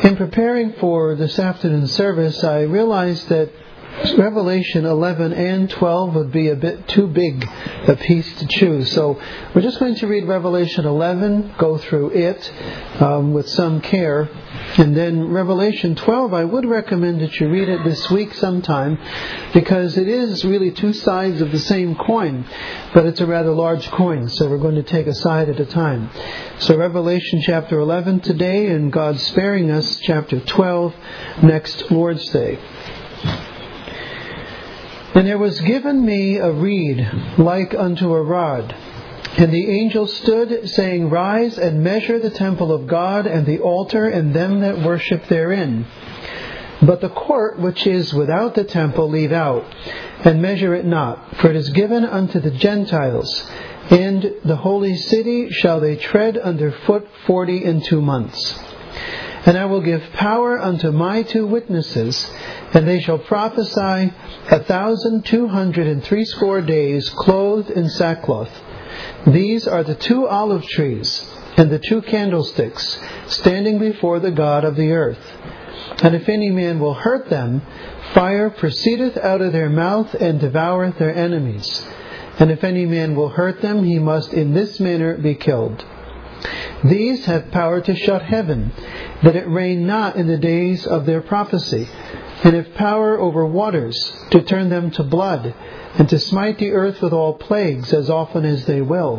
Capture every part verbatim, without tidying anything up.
In preparing for this afternoon service, I realized that Revelation eleven and twelve would be a bit too big a piece to choose. So we're just going to read Revelation eleven, go through it um, with some care. And then Revelation twelve, I would recommend that you read it this week sometime, because it is really two sides of the same coin, but it's a rather large coin, so we're going to take a side at a time. So Revelation chapter eleven today, and God sparing us, chapter twelve next Lord's Day. And there was given me a reed like unto a rod. And the angel stood, saying, Rise and measure the temple of God, and the altar, and them that worship therein. But the court which is without the temple leave out, and measure it not, for it is given unto the Gentiles. And the holy city shall they tread under foot forty and two months. And I will give power unto my two witnesses, and they shall prophesy a thousand two hundred and threescore days, clothed in sackcloth. These are the two olive trees, and the two candlesticks, standing before the God of the earth. And if any man will hurt them, fire proceedeth out of their mouth, and devoureth their enemies. And if any man will hurt them, he must in this manner be killed. These have power to shut heaven, that it rain not in the days of their prophecy, and have power over waters, to turn them to blood, and to smite the earth with all plagues, as often as they will.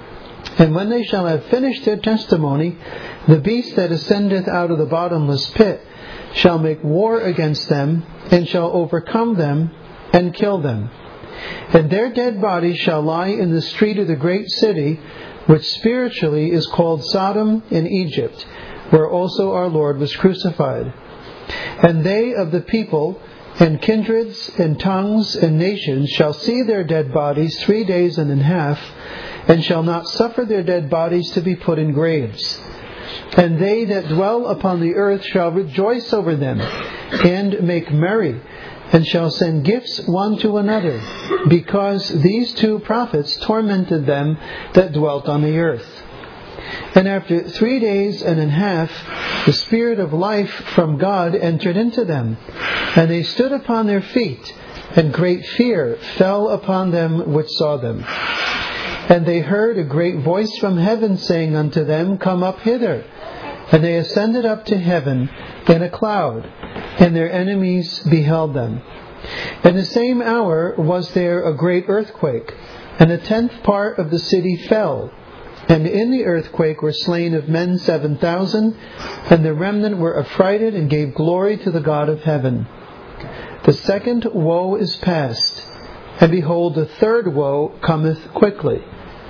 And when they shall have finished their testimony, the beast that ascendeth out of the bottomless pit shall make war against them, and shall overcome them, and kill them. And their dead bodies shall lie in the street of the great city, which spiritually is called Sodom in Egypt, where also our Lord was crucified. And they of the people, and kindreds, and tongues, and nations shall see their dead bodies three days and an half, and shall not suffer their dead bodies to be put in graves. And they that dwell upon the earth shall rejoice over them, and make merry, and shall send gifts one to another, because these two prophets tormented them that dwelt on the earth. And after three days and a half, the Spirit of life from God entered into them, and they stood upon their feet, and great fear fell upon them which saw them. And they heard a great voice from heaven saying unto them, Come up hither. And they ascended up to heaven in a cloud, and their enemies beheld them. In the same hour was there a great earthquake, and the tenth part of the city fell. And in the earthquake were slain of men seven thousand, and the remnant were affrighted and gave glory to the God of heaven. The second woe is past, and behold, the third woe cometh quickly.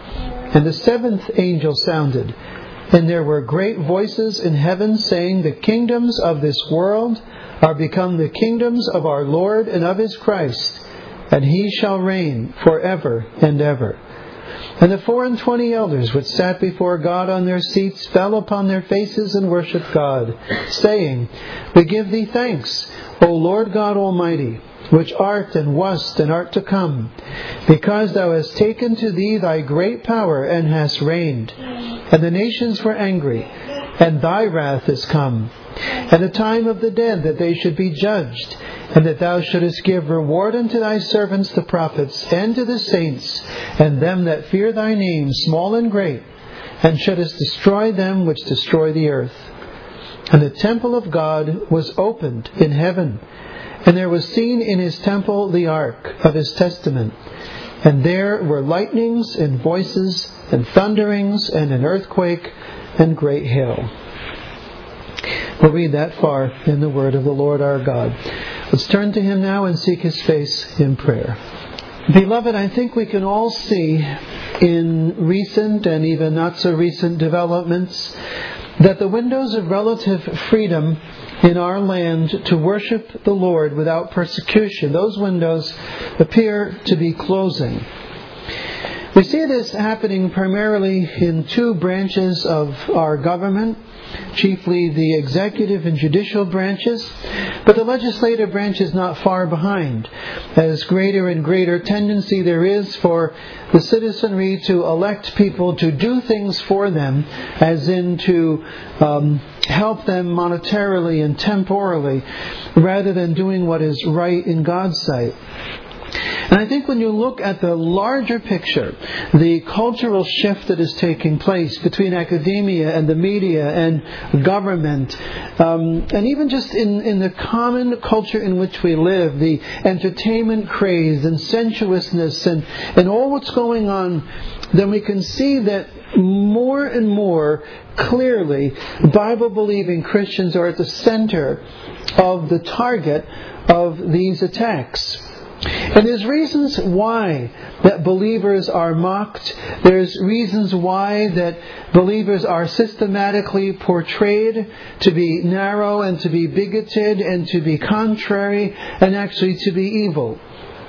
And the seventh angel sounded, and there were great voices in heaven saying, The kingdoms of this world are become the kingdoms of our Lord and of His Christ, and He shall reign for ever and ever. And the four and twenty elders which sat before God on their seats fell upon their faces and worshipped God, saying, We give Thee thanks, O Lord God Almighty, which art and wast and art to come, because Thou hast taken to Thee Thy great power and hast reigned. And the nations were angry, and Thy wrath is come. And the time of the dead that they should be judged, and that Thou shouldest give reward unto Thy servants the prophets, and to the saints, and them that fear Thy name, small and great, and shouldest destroy them which destroy the earth. And the temple of God was opened in heaven, and there was seen in His temple the ark of His testament. And there were lightnings, and voices, and thunderings, and an earthquake, and great hail. We'll read that far in the word of the Lord our God. Let's turn to Him now and seek His face in prayer. Beloved, I think we can all see in recent and even not so recent developments that the windows of relative freedom in our land to worship the Lord without persecution, those windows appear to be closing. We see this happening primarily in two branches of our government, chiefly the executive and judicial branches, but the legislative branch is not far behind, as greater and greater tendency there is for the citizenry to elect people to do things for them, as in to um, help them monetarily and temporally, rather than doing what is right in God's sight. And I think when you look at the larger picture, the cultural shift that is taking place between academia and the media and government, um, and even just in, in the common culture in which we live, the entertainment craze and sensuousness and, and all what's going on, then we can see that more and more clearly Bible-believing Christians are at the center of the target of these attacks. And there's reasons why that believers are mocked. There's reasons why that believers are systematically portrayed to be narrow and to be bigoted and to be contrary and actually to be evil.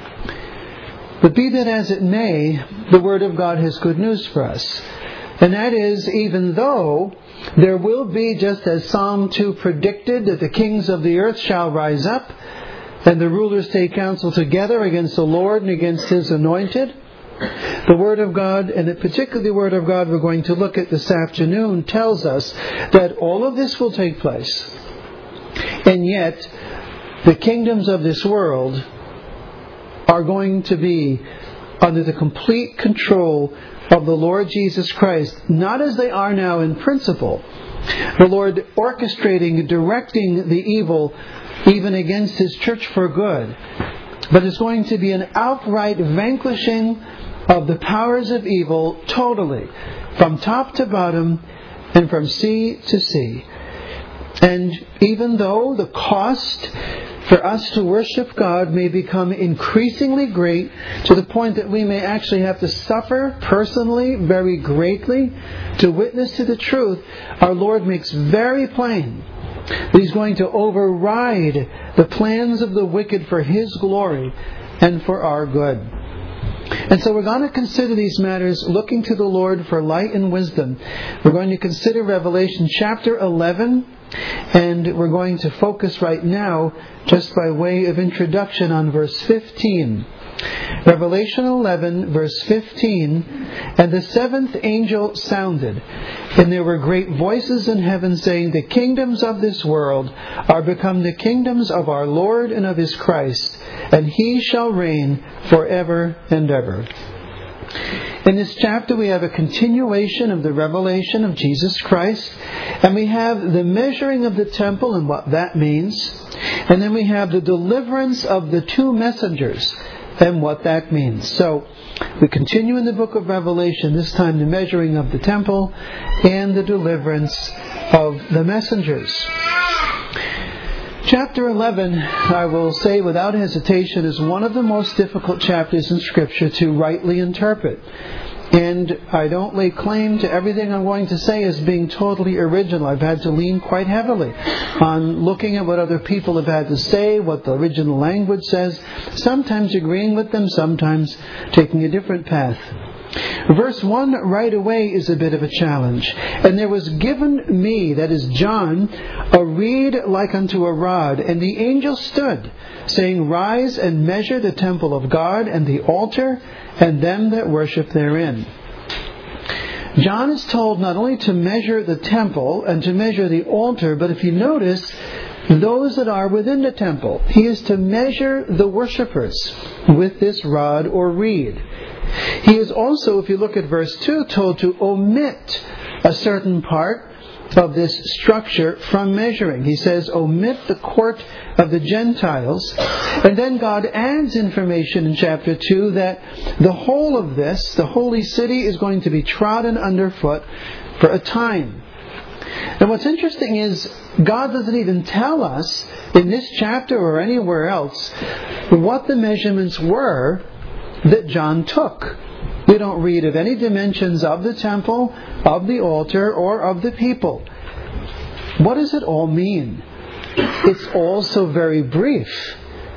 But be that as it may, the Word of God has good news for us. And that is, even though there will be, just as Psalm two predicted, that the kings of the earth shall rise up, and the rulers take counsel together against the Lord and against His anointed. The Word of God, and particularly the Word of God we're going to look at this afternoon, tells us that all of this will take place. And yet, the kingdoms of this world are going to be under the complete control of the Lord Jesus Christ, not as they are now in principle. The Lord orchestrating, directing the evil even against His church for good. But it's going to be an outright vanquishing of the powers of evil totally, from top to bottom and from sea to sea. And even though the cost for us to worship God may become increasingly great, to the point that we may actually have to suffer personally very greatly to witness to the truth, our Lord makes very plain that He's going to override the plans of the wicked for His glory and for our good. And so we're going to consider these matters looking to the Lord for light and wisdom. We're going to consider Revelation chapter eleven, and we're going to focus right now, just by way of introduction, on verse fifteen. Revelation eleven, verse fifteen, "And the seventh angel sounded, and there were great voices in heaven saying, The kingdoms of this world are become the kingdoms of our Lord and of His Christ, and He shall reign forever and ever." In this chapter we have a continuation of the revelation of Jesus Christ, and we have the measuring of the temple and what that means, and then we have the deliverance of the two messengers and what that means. So we continue in the book of Revelation, this time the measuring of the temple and the deliverance of the messengers. Chapter eleven, I will say without hesitation, is one of the most difficult chapters in Scripture to rightly interpret. And I don't lay claim to everything I'm going to say as being totally original. I've had to lean quite heavily on looking at what other people have had to say, what the original language says, sometimes agreeing with them, sometimes taking a different path. Verse one right away is a bit of a challenge. "And there was given me," that is John, "a reed like unto a rod, and the angel stood, saying, Rise and measure the temple of God, and the altar, and them that worship therein." John is told not only to measure the temple and to measure the altar, but if you notice, those that are within the temple. He is to measure the worshippers with this rod or reed. He is also, if you look at verse two, told to omit a certain part of this structure from measuring. He says, omit the court of the Gentiles. And then God adds information in chapter two that the whole of this, the holy city, is going to be trodden underfoot for a time. And what's interesting is God doesn't even tell us in this chapter or anywhere else what the measurements were that John took. We don't read of any dimensions of the temple, of the altar, or of the people. What does it all mean? It's all so very brief.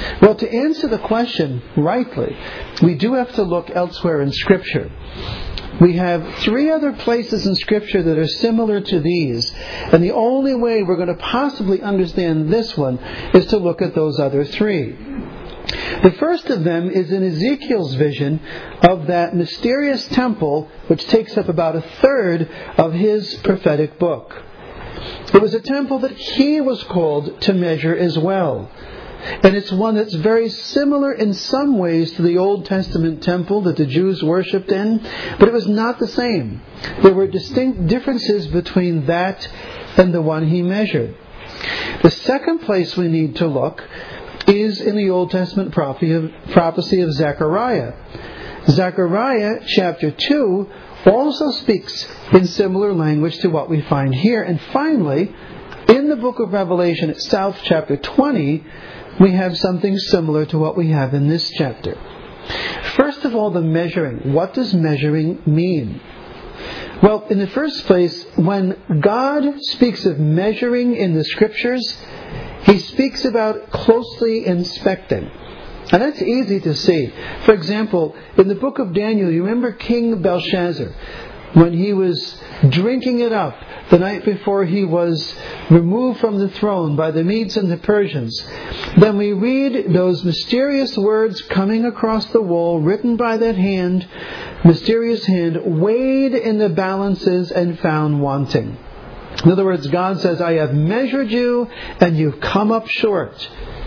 Well, to answer the question rightly, we do have to look elsewhere in Scripture. We have three other places in Scripture that are similar to these, and the only way we're going to possibly understand this one is to look at those other three. The first of them is in Ezekiel's vision of that mysterious temple, which takes up about a third of his prophetic book. It was a temple that he was called to measure as well. And it's one that's very similar in some ways to the Old Testament temple that the Jews worshipped in, but it was not the same. There were distinct differences between that and the one he measured. The second place we need to look is in the Old Testament prophecy of Zechariah. Zechariah chapter two also speaks in similar language to what we find here. And finally, in the book of Revelation itself, chapter twenty, we have something similar to what we have in this chapter. First of all, the measuring. What does measuring mean? Well, in the first place, when God speaks of measuring in the Scriptures, He speaks about closely inspecting. And that's easy to see. For example, in the book of Daniel, you remember King Belshazzar, when he was drinking it up the night before he was removed from the throne by the Medes and the Persians. Then we read those mysterious words coming across the wall, written by that hand, mysterious hand, weighed in the balances and found wanting. In other words, God says, I have measured you and you've come up short.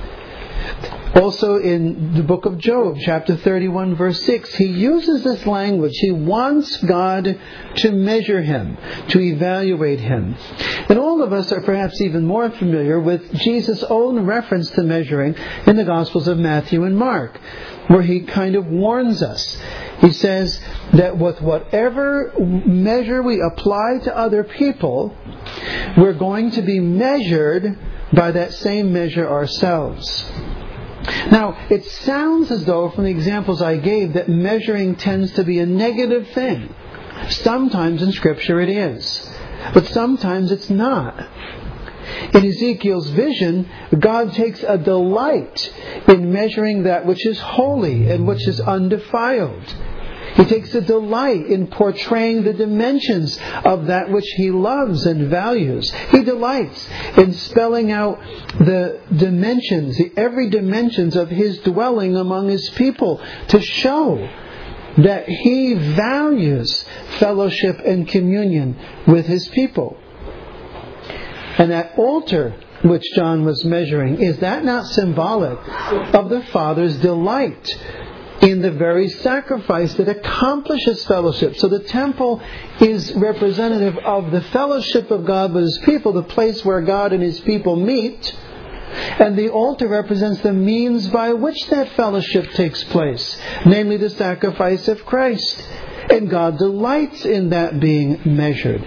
Also in the book of Job, chapter thirty-one, verse six, he uses this language. He wants God to measure him, to evaluate him. And all of us are perhaps even more familiar with Jesus' own reference to measuring in the Gospels of Matthew and Mark, where he kind of warns us. He says that with whatever measure we apply to other people, we're going to be measured by that same measure ourselves. Now, it sounds as though, from the examples I gave, that measuring tends to be a negative thing. Sometimes in Scripture it is, but sometimes it's not. In Ezekiel's vision, God takes a delight in measuring that which is holy and which is undefiled. He takes a delight in portraying the dimensions of that which He loves and values. He delights in spelling out the dimensions, the every dimensions of His dwelling among His people, to show that He values fellowship and communion with His people. And that altar which John was measuring, is that not symbolic of the Father's delight in the very sacrifice that accomplishes fellowship? So the temple is representative of the fellowship of God with His people, the place where God and His people meet. And the altar represents the means by which that fellowship takes place, namely the sacrifice of Christ. And God delights in that being measured.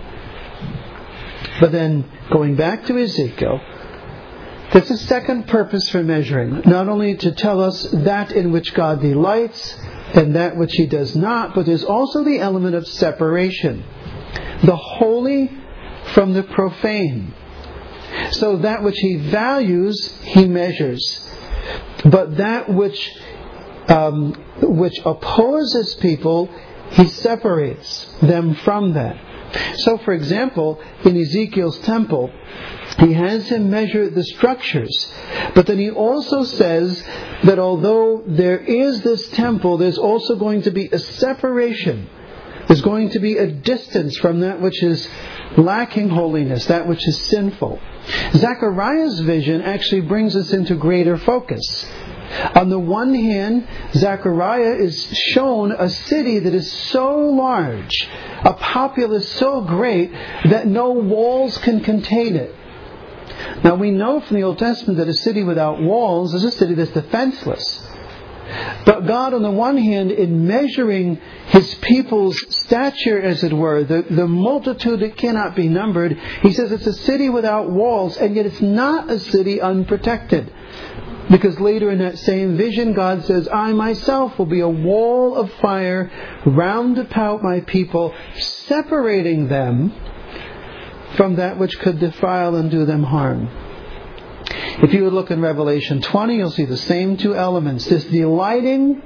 But then, going back to Ezekiel, there's a second purpose for measuring, not only to tell us that in which God delights and that which He does not, but there's also the element of separation. The holy from the profane. So that which He values, He measures. But that which um, which opposes people, He separates them from that. So, for example, in Ezekiel's temple, He has him measure the structures. But then He also says that although there is this temple, there's also going to be a separation. There's going to be a distance from that which is lacking holiness, that which is sinful. Zechariah's vision actually brings us into greater focus. On the one hand, Zechariah is shown a city that is so large, a populace so great, that no walls can contain it. Now we know from the Old Testament that a city without walls is a city that's defenseless. But God, on the one hand, in measuring His people's stature, as it were, the, the multitude that cannot be numbered, He says it's a city without walls, and yet it's not a city unprotected. Because later in that same vision, God says, I myself will be a wall of fire round about my people, separating them from that which could defile and do them harm. If you would look in Revelation twenty, you'll see the same two elements. This delighting,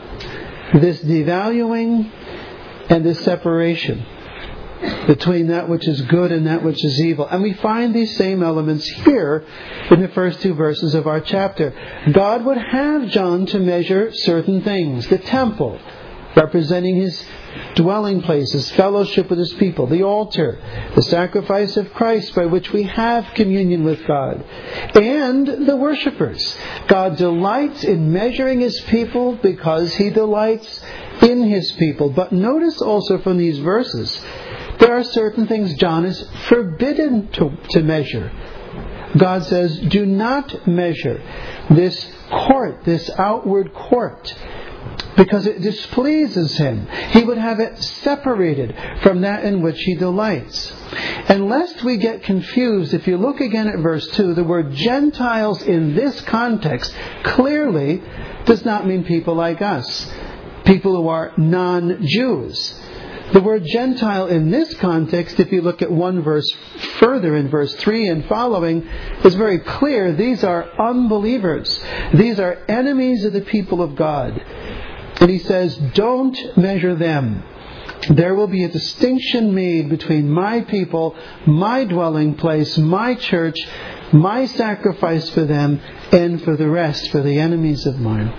this devaluing, and this separation between that which is good and that which is evil. And we find these same elements here in the first two verses of our chapter. God would have John to measure certain things. The temple, representing his dwelling place, his fellowship with his people. The altar, the sacrifice of Christ by which we have communion with God. And the worshippers. God delights in measuring his people because he delights in his people. But notice also from these verses, there are certain things John is forbidden to, to measure. God says, do not measure this court, this outward court, because it displeases him. He would have it separated from that in which he delights. And lest we get confused, if you look again at verse two, the word Gentiles in this context clearly does not mean people like us, people who are non-Jews. The word Gentile in this context, if you look at one verse further in verse three and following, is very clear. These are unbelievers. These are enemies of the people of God. And he says, don't measure them. There will be a distinction made between my people, my dwelling place, my church, my sacrifice for them, and for the rest, for the enemies of mine.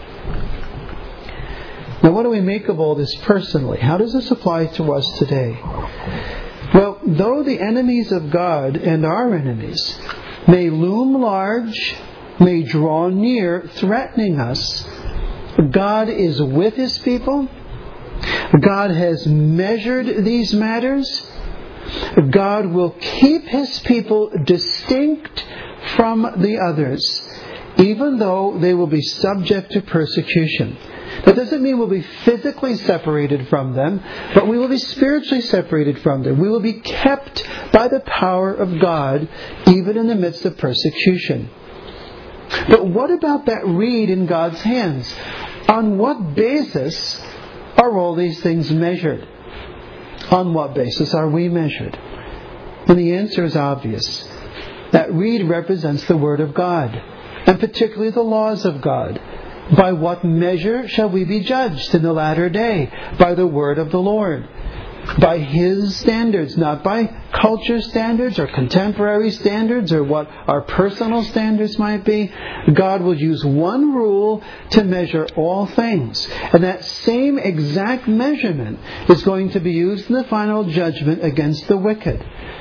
Now, what do we make of all this personally? How does this apply to us today? Well, though the enemies of God and our enemies may loom large, may draw near, threatening us, God is with his people. God has measured these matters. God will keep his people distinct from the others, even though they will be subject to persecution. That doesn't mean we'll be physically separated from them, but we will be spiritually separated from them. We will be kept by the power of God, even in the midst of persecution. But what about that reed in God's hands? On what basis are all these things measured? On what basis are we measured? And the answer is obvious. That reed represents the Word of God, and particularly the laws of God. By what measure shall we be judged in the latter day? By the word of the Lord. By his standards, not by culture standards or contemporary standards or what our personal standards might be. God will use one rule to measure all things. And that same exact measurement is going to be used in the final judgment against the wicked.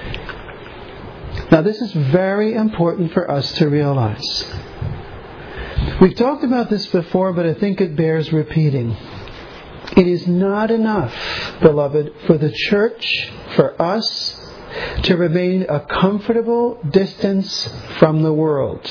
Now, this is very important for us to realize. We've talked about this before, but I think it bears repeating. It is not enough, beloved, for the church, for us, to remain a comfortable distance from the world.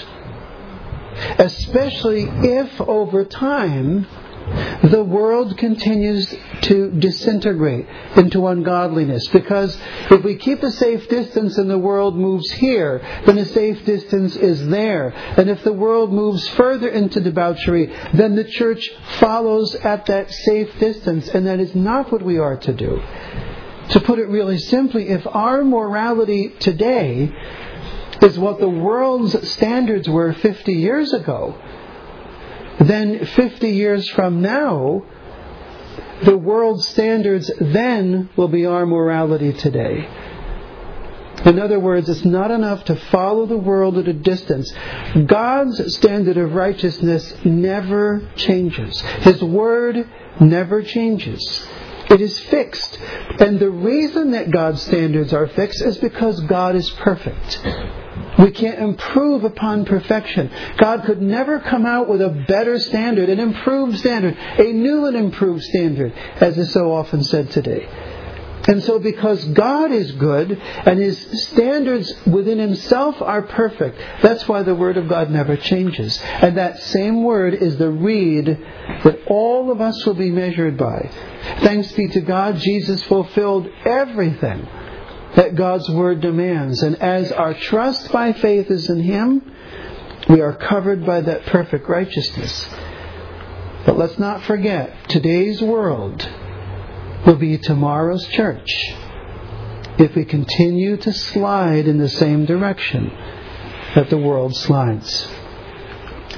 Especially if, over time, the world continues to disintegrate into ungodliness. Because if we keep a safe distance and the world moves here, then a safe distance is there. And if the world moves further into debauchery, then the church follows at that safe distance. And that is not what we are to do. To put it really simply, if our morality today is what the world's standards were fifty years ago, then fifty years from now, the world's standards then will be our morality today. In other words, it's not enough to follow the world at a distance. God's standard of righteousness never changes. His word never changes. It is fixed. And the reason that God's standards are fixed is because God is perfect. We can't improve upon perfection. God could never come out with a better standard, an improved standard, a new and improved standard, as is so often said today. And so because God is good and His standards within Himself are perfect, that's why the Word of God never changes. And that same Word is the reed that all of us will be measured by. Thanks be to God, Jesus fulfilled everything that God's Word demands. And as our trust by faith is in Him, we are covered by that perfect righteousness. But let's not forget, today's world will be tomorrow's church if we continue to slide in the same direction that the world slides.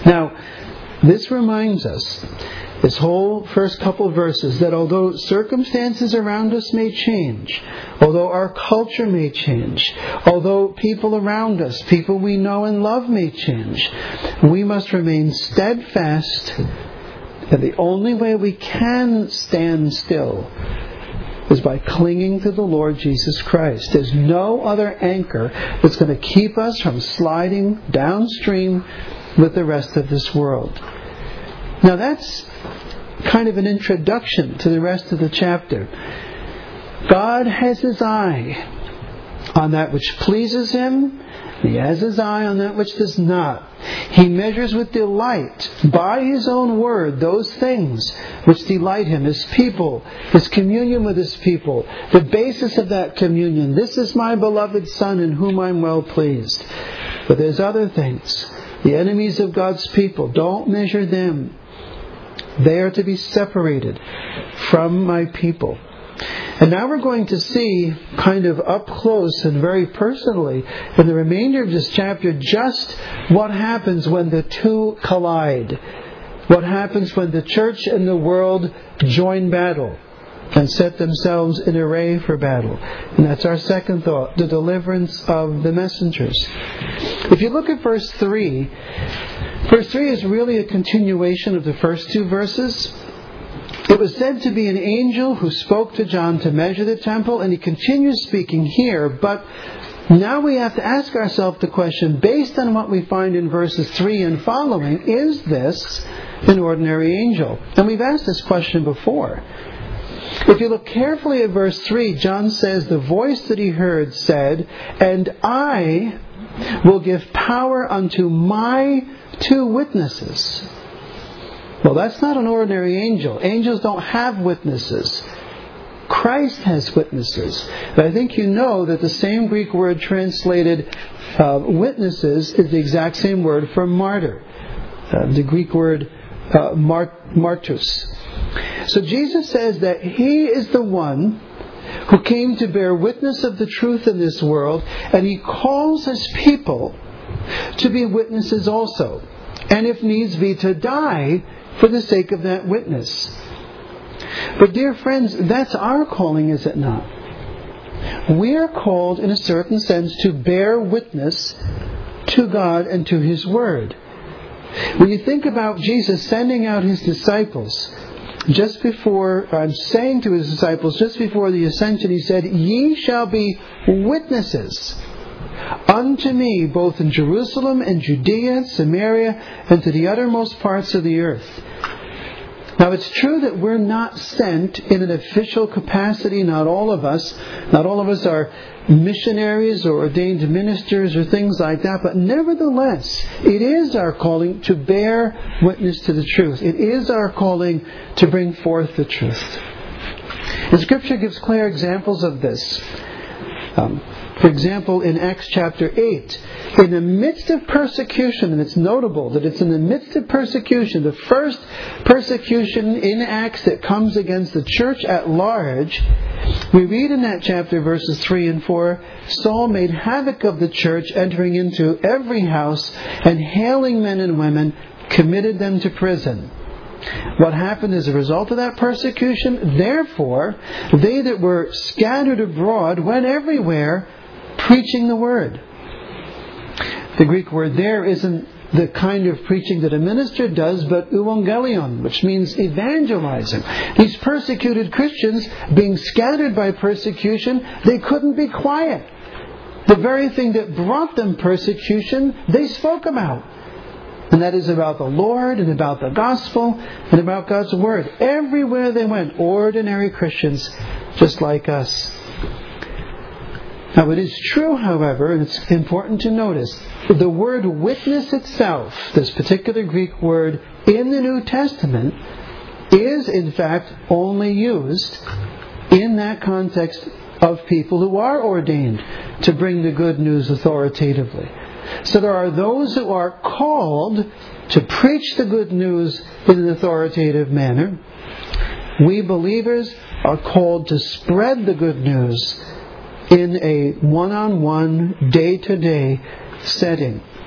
Now, this reminds us, this whole first couple verses, that although circumstances around us may change, although our culture may change, although people around us, people we know and love may change, we must remain steadfast, and the only way we can stand still is by clinging to the Lord Jesus Christ. There's no other anchor that's going to keep us from sliding downstream with the rest of this world. Now that's kind of an introduction to the rest of the chapter. God has His eye on that which pleases Him. He has His eye on that which does not. He measures with delight by His own word those things which delight Him, His people, His communion with His people, the basis of that communion. This is my beloved Son in whom I'm well pleased. But there's other things. The enemies of God's people, don't measure them. They are to be separated from my people. And now we're going to see, kind of up close and very personally, in the remainder of this chapter, just what happens when the two collide. What happens when the church and the world join battle and set themselves in array for battle. And that's our second thought, the deliverance of the messengers. If you look at verse three, verse three is really a continuation of the first two verses. It was said to be an angel who spoke to John to measure the temple, and he continues speaking here, but now we have to ask ourselves the question, based on what we find in verses three and following, is this an ordinary angel? And we've asked this question before. If you look carefully at verse three, John says the voice that he heard said, "And I will give power unto my two witnesses." Well, that's not an ordinary angel. Angels don't have witnesses. Christ has witnesses. But I think you know that the same Greek word translated uh, witnesses is the exact same word for martyr. Uh, the Greek word uh, mart- martus. So Jesus says that He is the one who came to bear witness of the truth in this world, and He calls His people to be witnesses also, and if needs be to die for the sake of that witness. But dear friends, that's our calling, is it not? We are called in a certain sense to bear witness to God and to His Word. When you think about Jesus sending out His disciples, just before, I'm saying to His disciples, just before the ascension, He said, "Ye shall be witnesses unto me, both in Jerusalem and Judea, Samaria, and to the uttermost parts of the earth." Now it's true that we're not sent in an official capacity, not all of us. Not all of us are missionaries or ordained ministers or things like that, but nevertheless, it is our calling to bear witness to the truth. It is our calling to bring forth the truth. And Scripture gives clear examples of this. Um, For example, in Acts chapter eight, in the midst of persecution, and it's notable that it's in the midst of persecution, the first persecution in Acts that comes against the church at large, we read in that chapter, verses three and four, "Saul made havoc of the church, entering into every house, and hailing men and women, committed them to prison." What happened as a result of that persecution? "Therefore, they that were scattered abroad went everywhere, preaching the word." The Greek word there isn't the kind of preaching that a minister does, but euangelion, which means evangelizing. These persecuted Christians, being scattered by persecution, they couldn't be quiet. The very thing that brought them persecution, they spoke about. And that is about the Lord and about the gospel and about God's word. Everywhere they went, ordinary Christians just like us. Now it is true, however, and it's important to notice, the word witness itself, this particular Greek word in the New Testament, is in fact only used in that context of people who are ordained to bring the good news authoritatively. So there are those who are called to preach the good news in an authoritative manner. We believers are called to spread the good news in a one-on-one, day-to-day setting.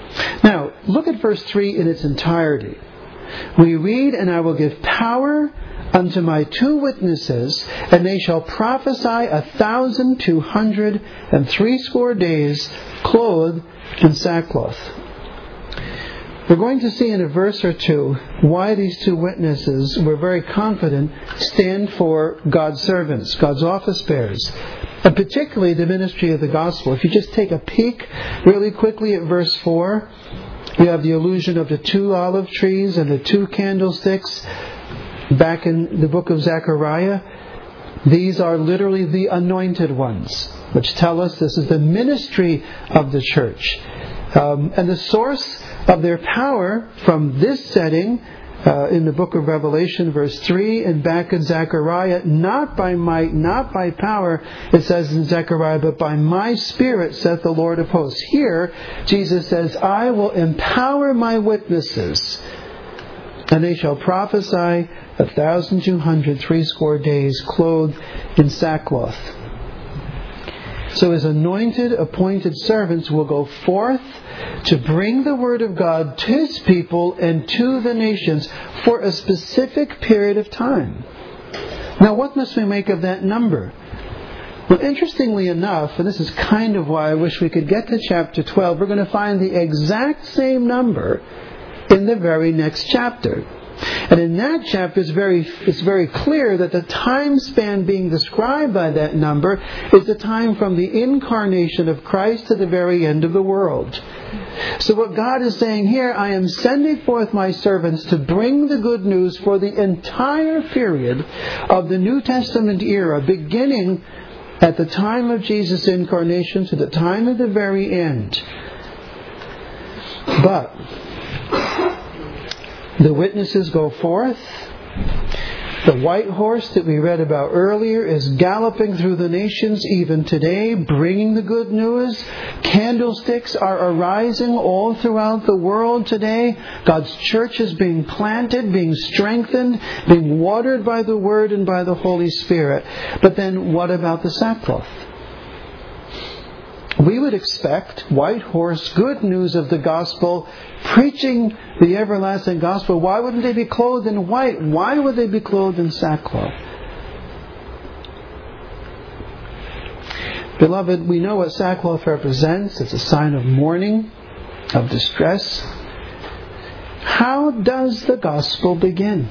Now, look at verse three in its entirety. We read, "And I will give power unto my two witnesses, and they shall prophesy a thousand two hundred and threescore days, clothed in sackcloth." We're going to see in a verse or two why these two witnesses, we're very confident, stand for God's servants, God's office bearers, and particularly the ministry of the gospel. If you just take a peek really quickly at verse four, you have the allusion of the two olive trees and the two candlesticks. Back in the book of Zechariah, these are literally the anointed ones, which tell us this is the ministry of the church. Um, and the source of their power from this setting, uh, in the book of Revelation, verse three, and back in Zechariah, not by might, not by power, it says in Zechariah, but by my Spirit, saith the Lord of hosts. Here, Jesus says, I will empower my witnesses, and they shall prophesy a thousand two hundred threescore days, clothed in sackcloth. So his anointed, appointed servants will go forth to bring the word of God to his people and to the nations for a specific period of time. Now, what must we make of that number? Well, interestingly enough, and this is kind of why I wish we could get to chapter twelve, we're going to find the exact same number in the very next chapter. And in that chapter, it's very, it's very clear that the time span being described by that number is the time from the incarnation of Christ to the very end of the world. So what God is saying here, I am sending forth my servants to bring the good news for the entire period of the New Testament era, beginning at the time of Jesus' incarnation to the time of the very end. But the witnesses go forth. The white horse that we read about earlier is galloping through the nations even today, bringing the good news. Candlesticks are arising all throughout the world today. God's church is being planted, being strengthened, being watered by the Word and by the Holy Spirit. But then what about the sackcloth? We would expect white horse, good news of the gospel, preaching the everlasting gospel. Why wouldn't they be clothed in white? Why would they be clothed in sackcloth? Beloved, we know what sackcloth represents. It's a sign of mourning, of distress. How does the gospel begin?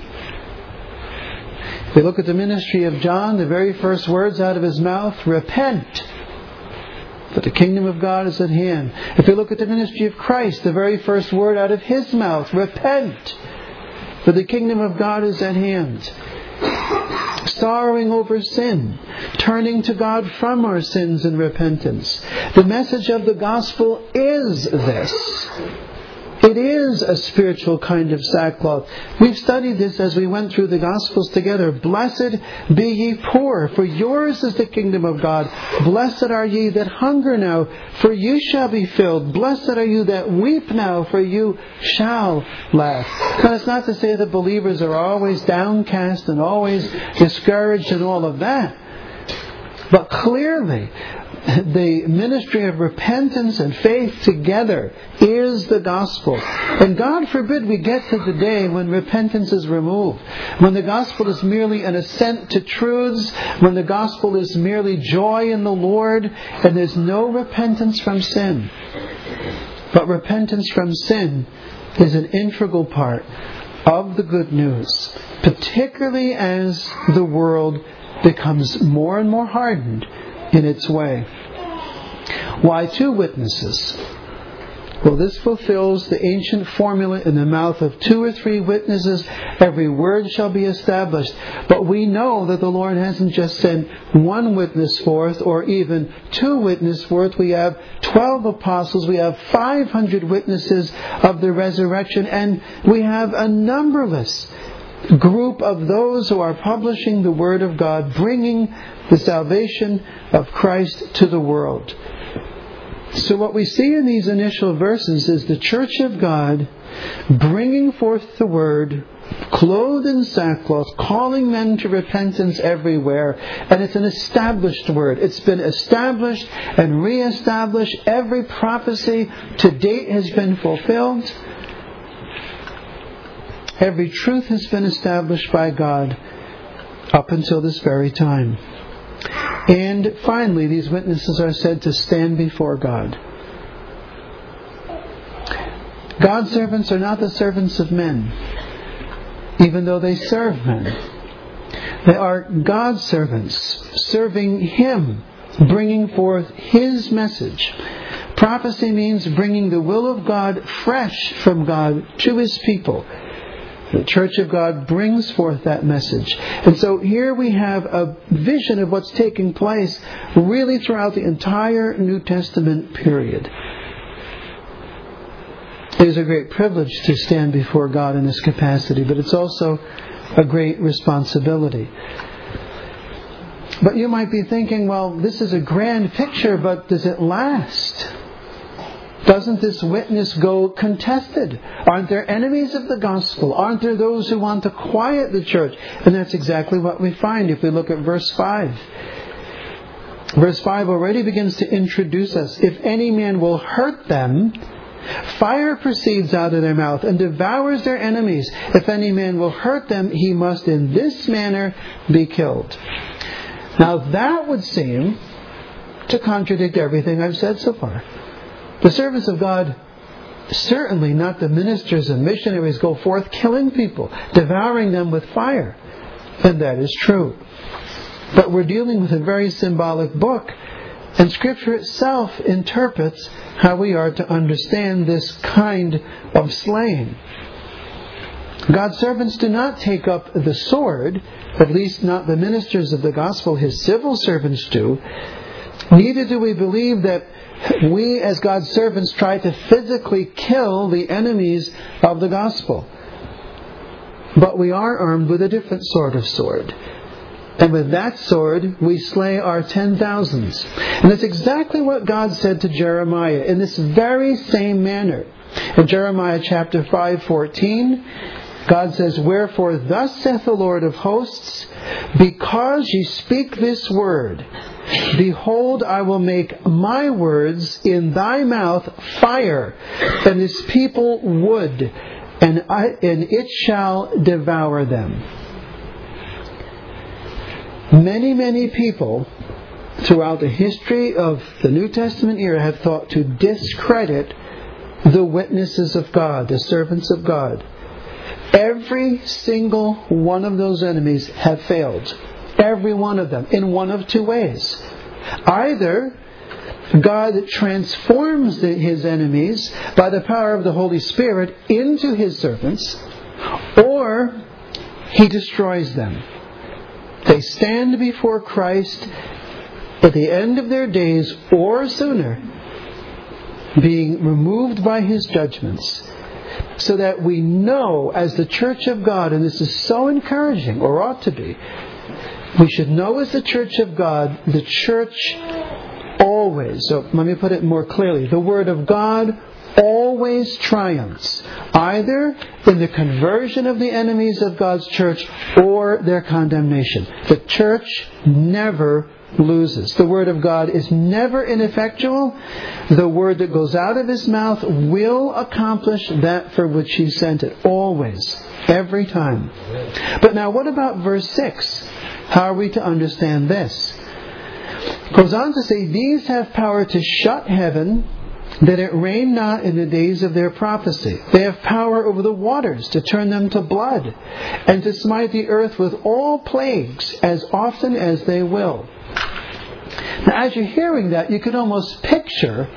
If we look at the ministry of John, the very first words out of his mouth, repent, for the kingdom of God is at hand. If we look at the ministry of Christ, the very first word out of his mouth, repent, for the kingdom of God is at hand. Sorrowing over sin, turning to God from our sins in repentance. The message of the gospel is this. It is a spiritual kind of sackcloth. We've studied this as we went through the Gospels together. Blessed be ye poor, for yours is the kingdom of God. Blessed are ye that hunger now, for you shall be filled. Blessed are you that weep now, for you shall laugh. Now, it's not to say that believers are always downcast and always discouraged and all of that. But clearly, the ministry of repentance and faith together is the gospel. And God forbid we get to the day when repentance is removed, when the gospel is merely an assent to truths, when the gospel is merely joy in the Lord, and there's no repentance from sin. But repentance from sin is an integral part of the good news, particularly as the world becomes more and more hardened in its way. Why two witnesses? Well, this fulfills the ancient formula in the mouth of two or three witnesses, every word shall be established. But we know that the Lord hasn't just sent one witness forth or even two witnesses forth. We have twelve apostles, we have five hundred witnesses of the resurrection, and we have a numberless group of those who are publishing the Word of God, bringing the salvation of Christ to the world. So what we see in these initial verses is the Church of God bringing forth the Word, clothed in sackcloth, calling men to repentance everywhere. And it's an established Word. It's been established and re-established. Every prophecy to date has been fulfilled. Every truth has been established by God up until this very time. And finally, these witnesses are said to stand before God. God's servants are not the servants of men, even though they serve men. They are God's servants, serving Him, bringing forth His message. Prophecy means bringing the will of God fresh from God to His people. The Church of God brings forth that message. And so here we have a vision of what's taking place really throughout the entire New Testament period. It is a great privilege to stand before God in this capacity, but it's also a great responsibility. But you might be thinking, well, this is a grand picture, but does it last? Doesn't this witness go contested? Aren't there enemies of the gospel? Aren't there those who want to quiet the church? And that's exactly what we find if we look at verse five. Verse five already begins to introduce us. If any man will hurt them, fire proceeds out of their mouth and devours their enemies. If any man will hurt them, he must in this manner be killed. Now that would seem to contradict everything I've said so far. The servants of God, certainly not the ministers and missionaries, go forth killing people, devouring them with fire. And that is true. But we're dealing with a very symbolic book. And Scripture itself interprets how we are to understand this kind of slaying. God's servants do not take up the sword, at least not the ministers of the gospel, His civil servants do. Neither do we believe that we as God's servants try to physically kill the enemies of the gospel. But we are armed with a different sort of sword. And with that sword, we slay our ten thousands. And that's exactly what God said to Jeremiah in this very same manner. In Jeremiah chapter five fourteen, God says, "Wherefore thus saith the Lord of hosts, because ye speak this word, behold, I will make my words in thy mouth fire, and this people wood, and, I, and it shall devour them." Many, many people throughout the history of the New Testament era have thought to discredit the witnesses of God, the servants of God. Every single one of those enemies have failed. Every one of them, in one of two ways. Either God transforms the, His enemies by the power of the Holy Spirit into His servants, or He destroys them. They stand before Christ at the end of their days or sooner, being removed by His judgments, so that we know as the Church of God, and this is so encouraging, or ought to be, we should know as the Church of God, the Church always, so let me put it more clearly, the Word of God always triumphs, either in the conversion of the enemies of God's church or their condemnation. The church never loses. The Word of God is never ineffectual. The word that goes out of His mouth will accomplish that for which He sent it. Always. Every time. But now what about verse six? How are we to understand this? It goes on to say, "These have power to shut heaven, that it rain not in the days of their prophecy. They have power over the waters to turn them to blood, and to smite the earth with all plagues as often as they will." Now, as you're hearing that, you can almost picture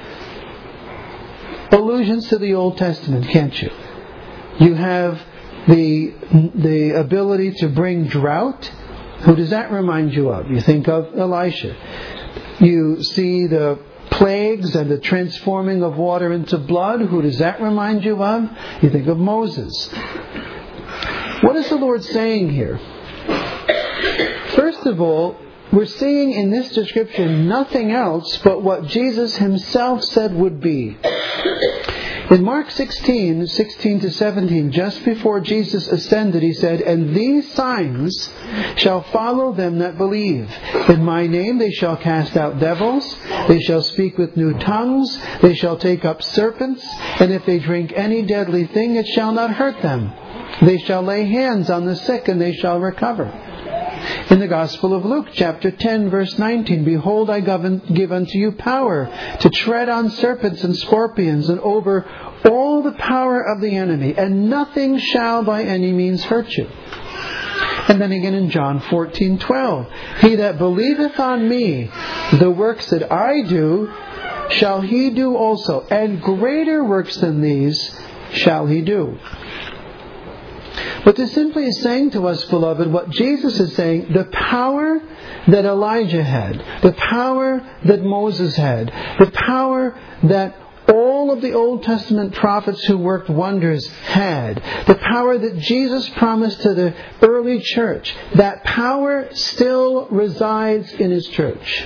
allusions to the Old Testament, can't you? You have the the ability to bring drought. Who does that remind you of? You think of Elisha. You see the plagues and the transforming of water into blood. Who does that remind you of? You think of Moses. What is the Lord saying here? First of all, we're seeing in this description nothing else but what Jesus himself said would be. In Mark sixteen, sixteen to seventeen, just before Jesus ascended, he said, "And these signs shall follow them that believe. In my name they shall cast out devils, they shall speak with new tongues, they shall take up serpents, and if they drink any deadly thing, it shall not hurt them. They shall lay hands on the sick, and they shall recover." In the Gospel of Luke, chapter ten, verse nineteen, "Behold, I give unto you power to tread on serpents and scorpions, and over all the power of the enemy, and nothing shall by any means hurt you." And then again in John fourteen, twelve, "He that believeth on me, the works that I do, shall he do also, and greater works than these shall he do." But this simply is saying to us, beloved, what Jesus is saying, the power that Elijah had, the power that Moses had, the power that all of the Old Testament prophets who worked wonders had, the power that Jesus promised to the early church, that power still resides in His church.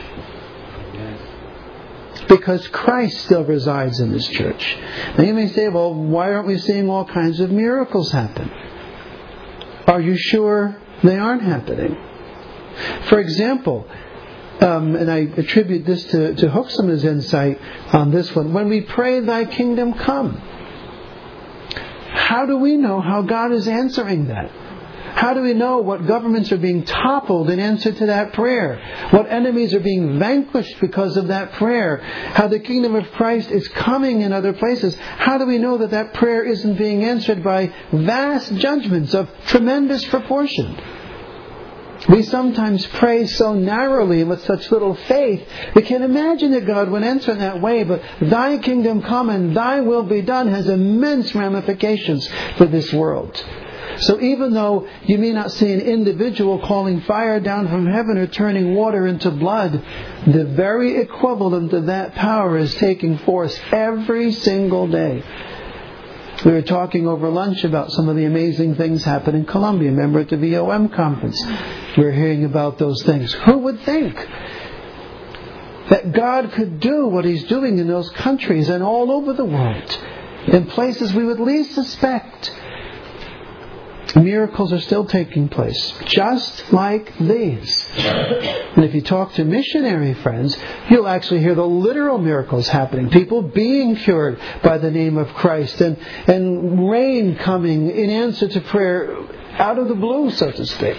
Because Christ still resides in His church. Now you may say, well, why aren't we seeing all kinds of miracles happen? Are you sure they aren't happening? For example, um, and I attribute this to, to Hoeksema's insight on this one, when we pray, "Thy kingdom come," how do we know how God is answering that? How do we know what governments are being toppled in answer to that prayer? What enemies are being vanquished because of that prayer? How the kingdom of Christ is coming in other places? How do we know that that prayer isn't being answered by vast judgments of tremendous proportion? We sometimes pray so narrowly and with such little faith, we can imagine that God would answer in that way, but "Thy kingdom come and Thy will be done" has immense ramifications for this world. So even though you may not see an individual calling fire down from heaven or turning water into blood, the very equivalent of that power is taking force every single day. We were talking over lunch about some of the amazing things happen in Colombia. Remember at the V O M conference, we were hearing about those things. Who would think that God could do what He's doing in those countries and all over the world, in places we would least suspect? Miracles are still taking place, just like these. And if you talk to missionary friends, you'll actually hear the literal miracles happening. People being cured by the name of Christ, and, and rain coming in answer to prayer out of the blue, so to speak.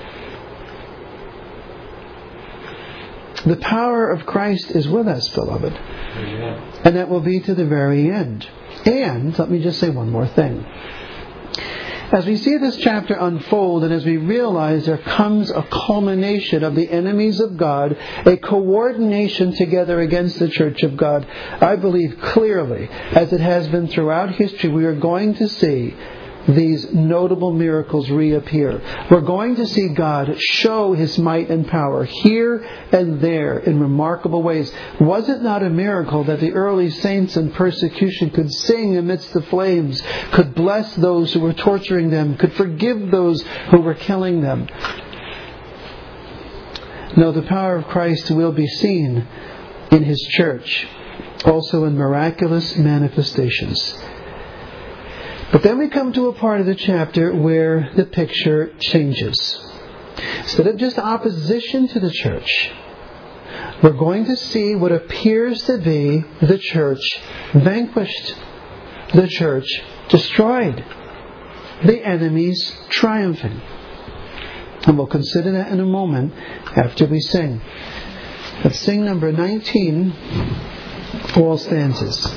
The power of Christ is with us, beloved. And that will be to the very end. And, let me just say one more thing. As we see this chapter unfold, and as we realize there comes a culmination of the enemies of God, a coordination together against the Church of God, I believe clearly, as it has been throughout history, we are going to see these notable miracles reappear. We're going to see God show His might and power here and there in remarkable ways. Was it not a miracle that the early saints in persecution could sing amidst the flames, could bless those who were torturing them, could forgive those who were killing them? No, the power of Christ will be seen in His church, also in miraculous manifestations. But then we come to a part of the chapter where the picture changes. Instead of just opposition to the church, we're going to see what appears to be the church vanquished, the church destroyed, the enemies triumphing. And we'll consider that in a moment after we sing. Let's sing number nineteen, all stanzas.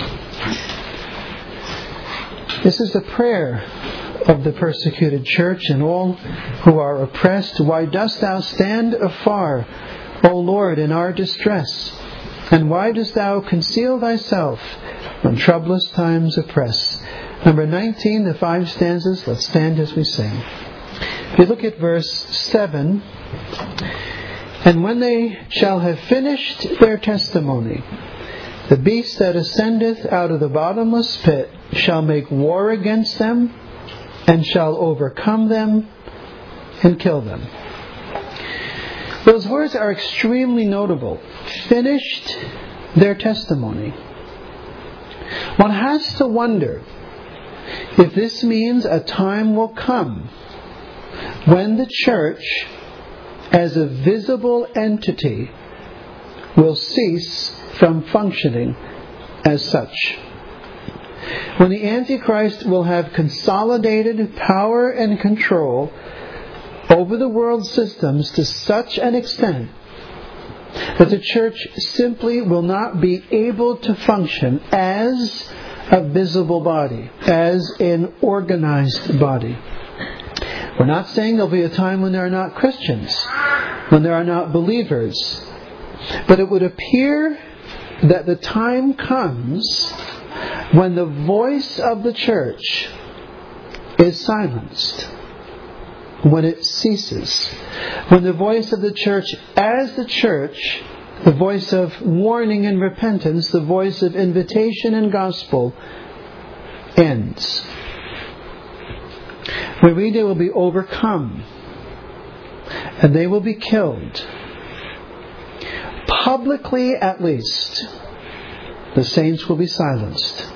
This is the prayer of the persecuted church and all who are oppressed. Why dost Thou stand afar, O Lord, in our distress? And why dost Thou conceal Thyself when troublous times oppress? Number nineteen, the five stanzas. Let's stand as we sing. If you look at verse seven, "And when they shall have finished their testimony, the beast that ascendeth out of the bottomless pit shall make war against them, and shall overcome them, and kill them." Those words are extremely notable. Finished their testimony. One has to wonder if this means a time will come when the church, as a visible entity, will cease from functioning as such. When the Antichrist will have consolidated power and control over the world's systems to such an extent that the church simply will not be able to function as a visible body, as an organized body. We're not saying there'll be a time when there are not Christians, when there are not believers, but it would appear that the time comes when the voice of the church is silenced, when it ceases, when the voice of the church as the church, the voice of warning and repentance, the voice of invitation and gospel, ends. We read they will be overcome and they will be killed. Publicly at least, the saints will be silenced.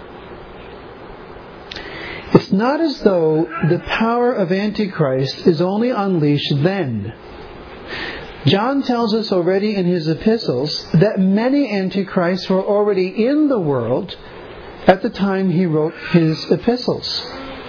It's not as though the power of Antichrist is only unleashed then. John tells us already in his epistles that many Antichrists were already in the world at the time he wrote his epistles.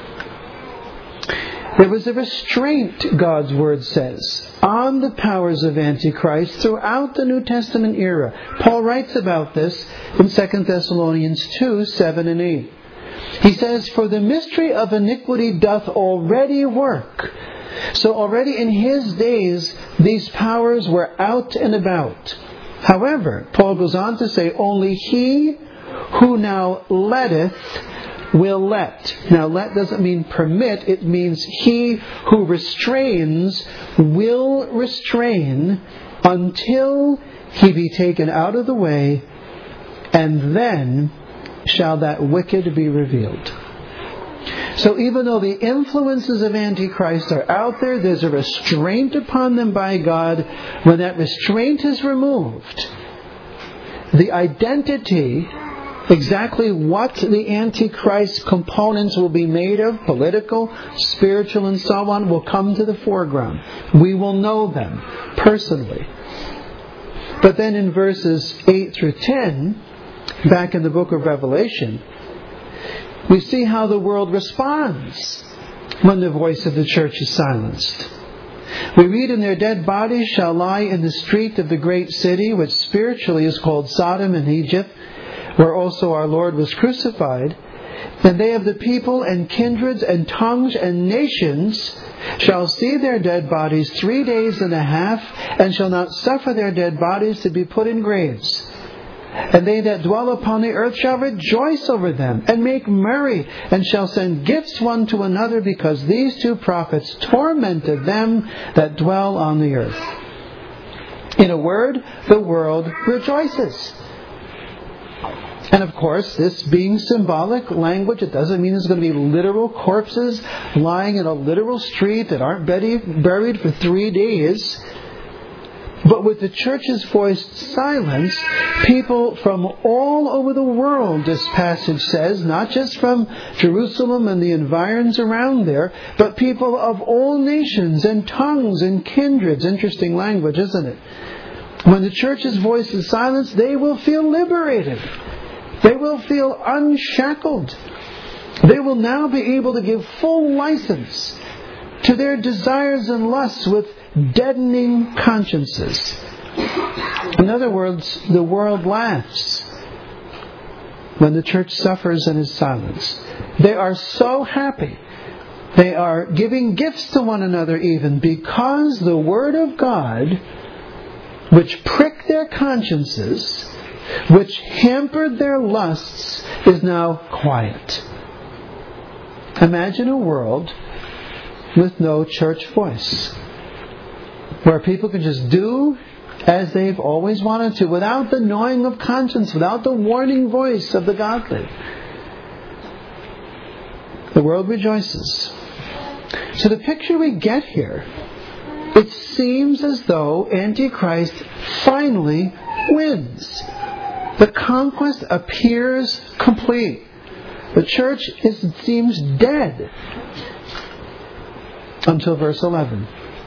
There was a restraint, God's Word says, on the powers of Antichrist throughout the New Testament era. Paul writes about this in Second Thessalonians two, seven and eight. He says, "For the mystery of iniquity doth already work." So already in his days, these powers were out and about. However, Paul goes on to say, "Only he who now letteth will let." Now, let doesn't mean permit. It means he who restrains will restrain until he be taken out of the way, and then shall that wicked be revealed. So even though the influences of Antichrist are out there, there's a restraint upon them by God. When that restraint is removed, the identity, exactly what the Antichrist components will be made of, political, spiritual, and so on, will come to the foreground. We will know them personally. But then in verses eight through ten, back in the book of Revelation, we see how the world responds when the voice of the church is silenced. We read, "And their dead bodies shall lie in the street of the great city, which spiritually is called Sodom and Egypt, where also our Lord was crucified. And they of the people and kindreds and tongues and nations shall see their dead bodies three days and a half, and shall not suffer their dead bodies to be put in graves. And they that dwell upon the earth shall rejoice over them, and make merry, and shall send gifts one to another, because these two prophets tormented them that dwell on the earth." In a word, the world rejoices. And of course, this being symbolic language, it doesn't mean there's going to be literal corpses lying in a literal street that aren't buried for three days. But with the church's voice silenced, people from all over the world, this passage says, not just from Jerusalem and the environs around there, but people of all nations and tongues and kindreds. Interesting language, isn't it? When the church's voice is silenced, they will feel liberated. They will feel unshackled. They will now be able to give full license to their desires and lusts with deadening consciences. In other words, the world laughs when the church suffers and is silenced. They are so happy. They are giving gifts to one another even, because the Word of God, which pricked their consciences, which hampered their lusts, is now quiet. Imagine a world with no church voice, where people can just do as they've always wanted to, without the gnawing of conscience, without the warning voice of the godly. The world rejoices. So the picture we get here it seems as though Antichrist finally wins. The conquest appears complete. The church is, it seems, dead. Until verse eleven.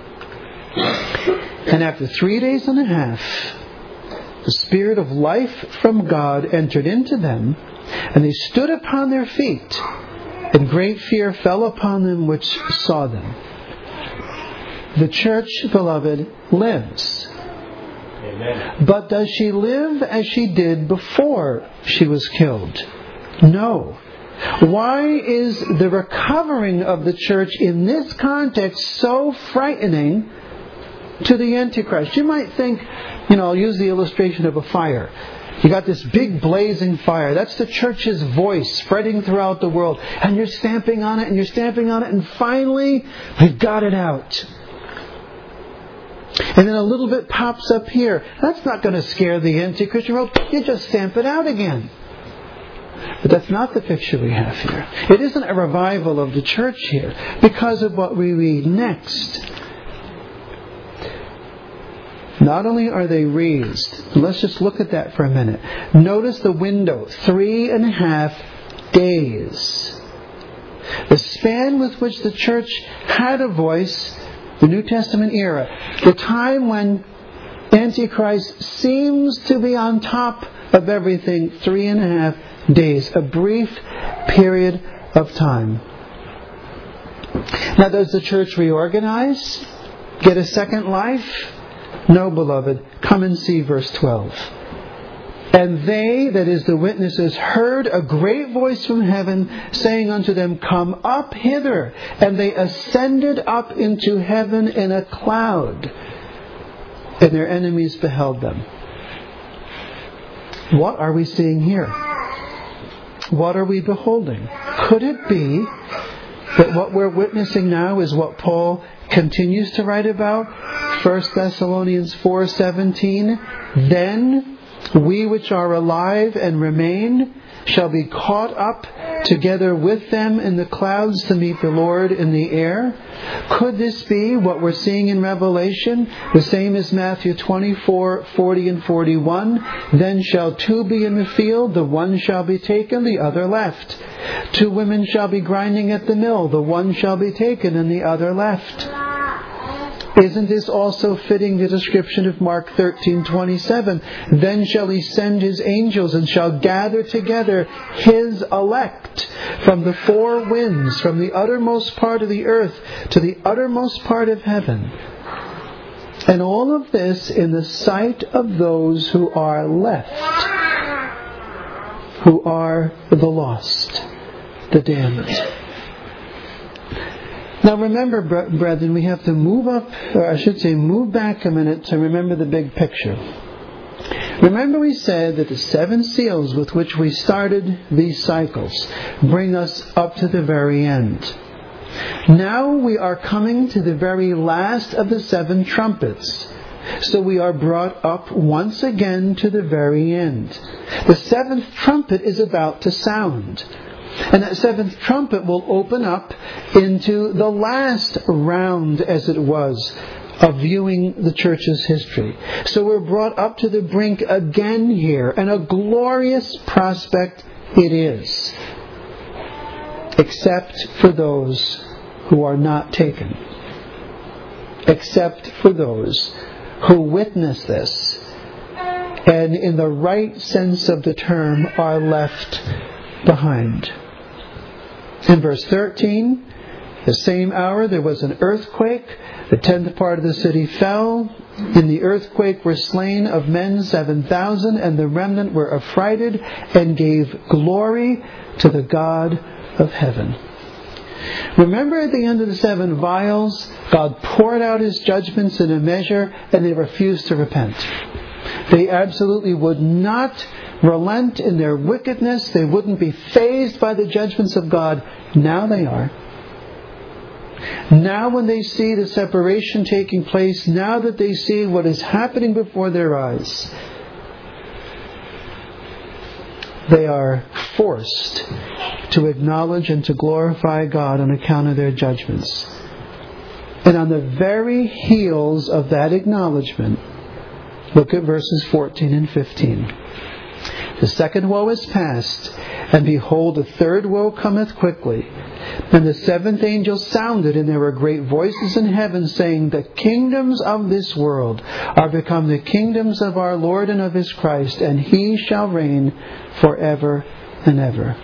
And after three days and a half, the Spirit of life from God entered into them, and they stood upon their feet, and great fear fell upon them which saw them. The church, beloved, lives. Amen. But does she live as she did before she was killed? No. Why is the recovering of the church in this context so frightening to the Antichrist? You might think, you know, I'll use the illustration of a fire. You got this big blazing fire. That's the church's voice spreading throughout the world. And you're stamping on it and you're stamping on it, and finally we've got it out. And then a little bit pops up here. That's not going to scare the Antichrist. You just stamp it out again. But that's not the picture we have here. It isn't a revival of the church here because of what we read next. Not only are they raised, let's just look at that for a minute. Notice the window, three and a half days. The span with which the church had a voice, the New Testament era, the time when Antichrist seems to be on top of everything, three and a half days, a brief period of time. Now, does the church reorganize? Get a second life? No, beloved. Come and see verse twelve. And they, that is the witnesses, heard a great voice from heaven saying unto them, Come up hither. And they ascended up into heaven in a cloud. And their enemies beheld them. What are we seeing here? What are we beholding? Could it be that what we're witnessing now is what Paul continues to write about? First Thessalonians four seventeen. Then we which are alive and remain shall be caught up together with them in the clouds to meet the Lord in the air. Could this be what we're seeing in Revelation? The same as Matthew twenty-four, forty and forty-one. Then shall two be in the field, the one shall be taken, the other left. Two women shall be grinding at the mill, the one shall be taken and the other left. Isn't this also fitting the description of Mark thirteen twenty-seven? Then shall he send his angels and shall gather together his elect from the four winds, from the uttermost part of the earth to the uttermost part of heaven. And all of this in the sight of those who are left, who are the lost, the damned. Now remember, brethren, we have to move up, or I should say move back a minute to remember the big picture. Remember we said that the seven seals with which we started these cycles bring us up to the very end. Now we are coming to the very last of the seven trumpets. So we are brought up once again to the very end. The seventh trumpet is about to sound. And that seventh trumpet will open up into the last round, as it was, of viewing the church's history. So we're brought up to the brink again here, and a glorious prospect it is. Except for those who are not taken. Except for those who witness this, and in the right sense of the term, are left behind. In verse thirteen, the same hour there was an earthquake. The tenth part of the city fell. In the earthquake were slain of men seven thousand, and the remnant were affrighted and gave glory to the God of heaven. Remember at the end of the seven vials, God poured out His judgments in a measure, and they refused to repent. They absolutely would not relent in their wickedness. They wouldn't be fazed by the judgments of God. Now they are. Now when they see the separation taking place, now that they see what is happening before their eyes, they are forced to acknowledge and to glorify God on account of their judgments. And on the very heels of that acknowledgement, look at verses fourteen and fifteen. The second woe is past, and behold, the third woe cometh quickly. And the seventh angel sounded, and there were great voices in heaven, saying, The kingdoms of this world are become the kingdoms of our Lord and of His Christ, and He shall reign forever and ever.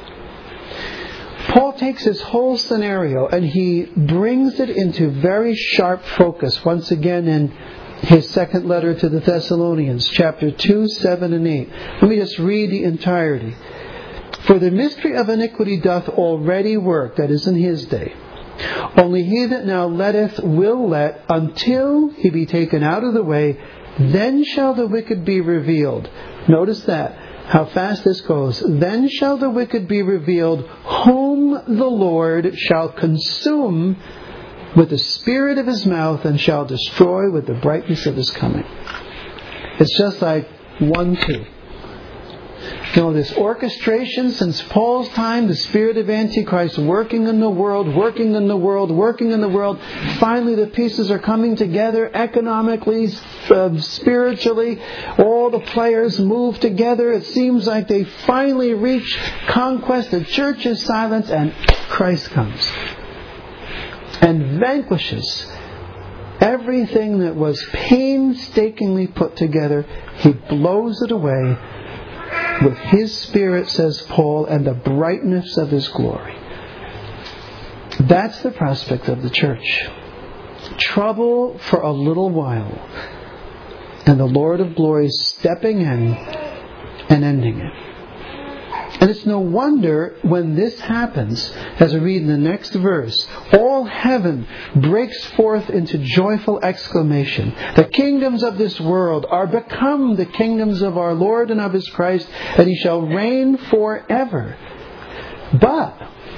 Paul takes this whole scenario and he brings it into very sharp focus once again in his second letter to the Thessalonians, chapter two, seven and eight. Let me just read the entirety. For the mystery of iniquity doth already work, that is in his day. Only he that now letteth will let until he be taken out of the way, then shall the wicked be revealed. Notice that. How fast this goes. Then shall the wicked be revealed, whom the Lord shall consume with the spirit of His mouth, and shall destroy with the brightness of His coming. It's just like one, two. You know, this orchestration since Paul's time, the spirit of Antichrist working in the world, working in the world, working in the world. Finally the pieces are coming together economically, uh, spiritually. All the players move together. It seems like they finally reach conquest. The church is silent and Christ comes and vanquishes everything that was painstakingly put together. He blows it away with His Spirit, says Paul, and the brightness of His glory. That's the prospect of the church. Trouble for a little while, and the Lord of glory stepping in and ending it. And it's no wonder when this happens, as we read in the next verse, all heaven breaks forth into joyful exclamation. The kingdoms of this world are become the kingdoms of our Lord and of His Christ, and He shall reign forever. But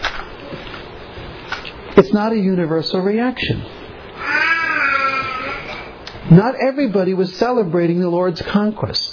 it's not a universal reaction. Not everybody was celebrating the Lord's conquest.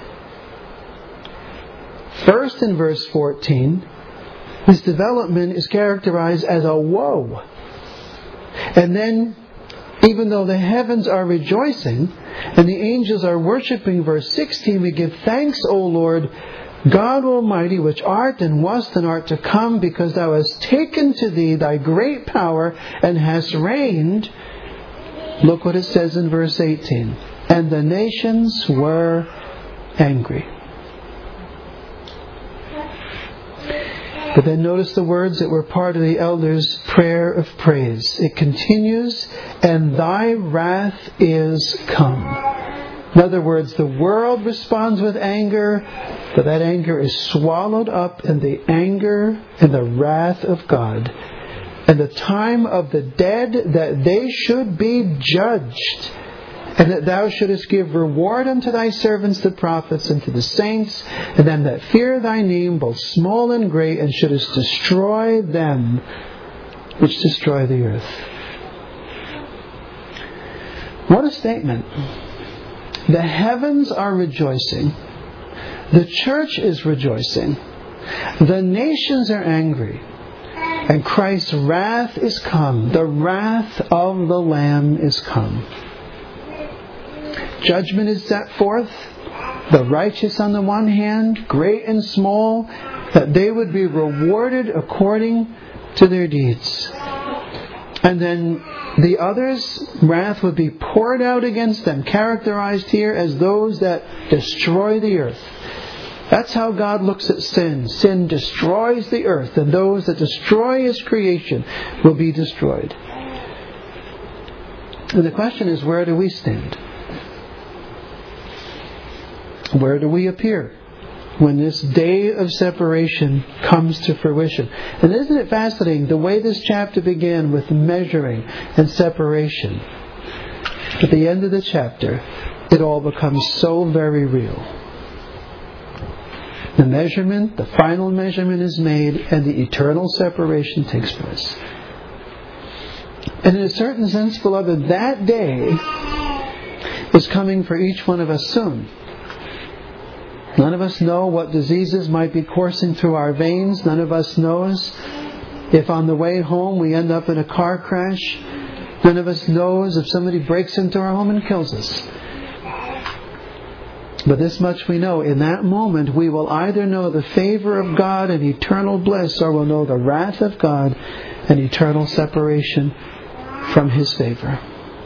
First, in verse fourteen, this development is characterized as a woe. And then, even though the heavens are rejoicing and the angels are worshipping, verse sixteen, we give thanks, O Lord, God Almighty, which art and wast and art to come, because Thou hast taken to Thee Thy great power and hast reigned. Look what it says in verse eighteen. And the nations were angry. But then notice the words that were part of the elders' prayer of praise. It continues, and Thy wrath is come. In other words, the world responds with anger, but that anger is swallowed up in the anger and the wrath of God. And the time of the dead that they should be judged, and that Thou shouldest give reward unto Thy servants the prophets, and to the saints, and them that fear Thy name, both small and great, and shouldest destroy them which destroy the earth. What a statement. The heavens are rejoicing. The church is rejoicing. The nations are angry. And Christ's wrath is come. The wrath of the Lamb is come. Judgment is set forth. The righteous on the one hand, great and small, that they would be rewarded according to their deeds. And then the others, wrath would be poured out against them, characterized here as those that destroy the earth. That's how God looks at sin. Sin destroys the earth, and those that destroy His creation will be destroyed. And the question is, where do we stand? Where do we appear when this day of separation comes to fruition? And isn't it fascinating the way this chapter began with measuring and separation? At the end of the chapter, it all becomes so very real. The measurement, the final measurement is made, and the eternal separation takes place. And in a certain sense, beloved, that day is coming for each one of us soon. None of us know what diseases might be coursing through our veins. None of us knows if on the way home we end up in a car crash None of us knows if somebody breaks into our home and kills us. But this much we know, in that moment we will either know the favor of God and eternal bliss, or we'll know the wrath of God and eternal separation from His favor.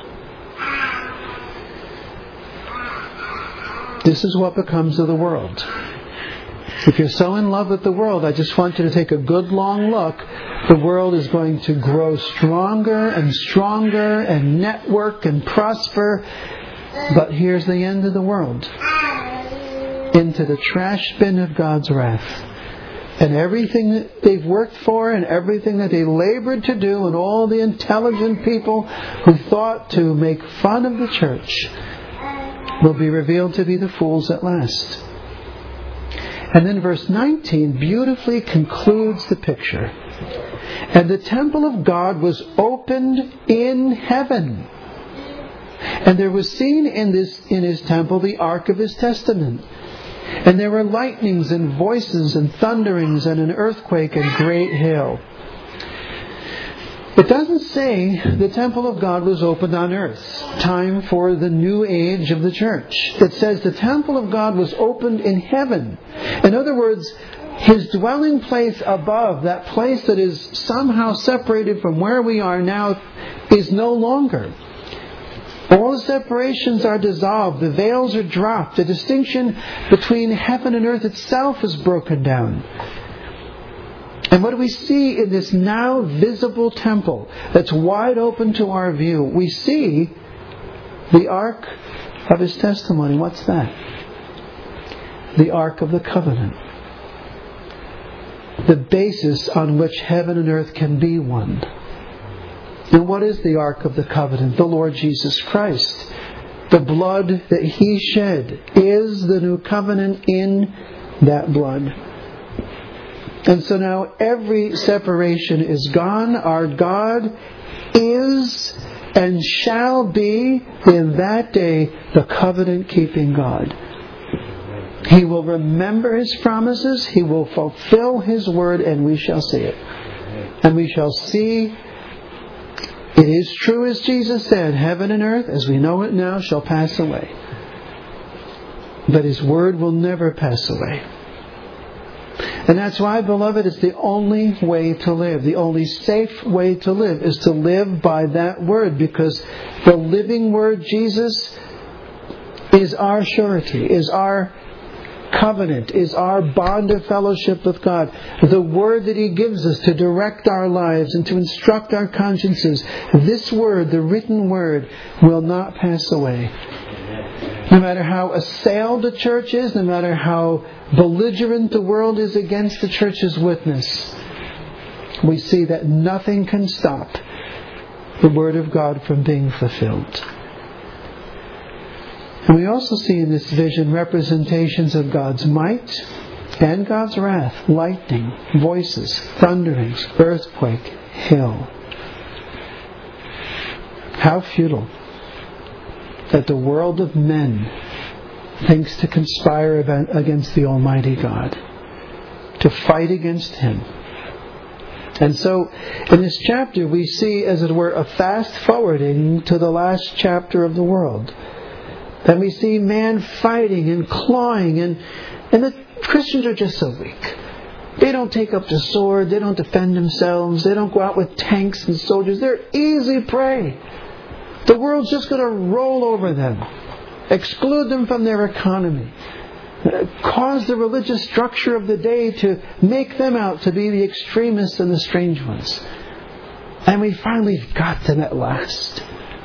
This is what becomes of the world. If you're so in love with the world, I just want you to take a good long look. The world is going to grow stronger and stronger and network and prosper. But here's the end of the world. Into the trash bin of God's wrath. And everything that they've worked for and everything that they labored to do, and all the intelligent people who thought to make fun of the church, will be revealed to be the fools at last. And then verse nineteen beautifully concludes the picture. And the temple of God was opened in heaven. And there was seen in this in His temple the ark of His testament. And there were lightnings and voices and thunderings and an earthquake and great hail. It doesn't say the temple of God was opened on earth, time for the new age of the church. It says the temple of God was opened in heaven. In other words, His dwelling place above, that place that is somehow separated from where we are now, is no longer. All the separations are dissolved. The veils are dropped. The distinction between heaven and earth itself is broken down. And what do we see in this now visible temple that's wide open to our view? We see the Ark of His testimony. What's that? The Ark of the Covenant. The basis on which heaven and earth can be one. And what is the Ark of the Covenant? The Lord Jesus Christ. The blood that He shed is the new covenant in that blood. And so now every separation is gone. Our God is and shall be in that day the covenant-keeping God. He will remember His promises. He will fulfill His word, and we shall see it. And we shall see it is true as Jesus said, heaven and earth, as we know it now, shall pass away. But His word will never pass away. And that's why, beloved, it's the only way to live. The only safe way to live is to live by that word, because the living word, Jesus, is our surety, is our covenant, is our bond of fellowship with God. The word that He gives us to direct our lives and to instruct our consciences. This word, the written word, will not pass away. No matter how assailed the church is, no matter how belligerent the world is against the church's witness, we see that nothing can stop the word of God from being fulfilled. And we also see in this vision representations of God's might and God's wrath, lightning, voices, thunderings, earthquake, hail. How futile that the world of men thinks to conspire against the Almighty God, to fight against Him. And so, in this chapter, we see, as it were, a fast forwarding to the last chapter of the world. Then we see man fighting and clawing, and, and the Christians are just so weak. They don't take up the sword, they don't defend themselves, they don't go out with tanks and soldiers. They're easy prey. The world's just going to roll over them, exclude them from their economy, cause the religious structure of the day to make them out to be the extremists and the strange ones. And we finally got them at last.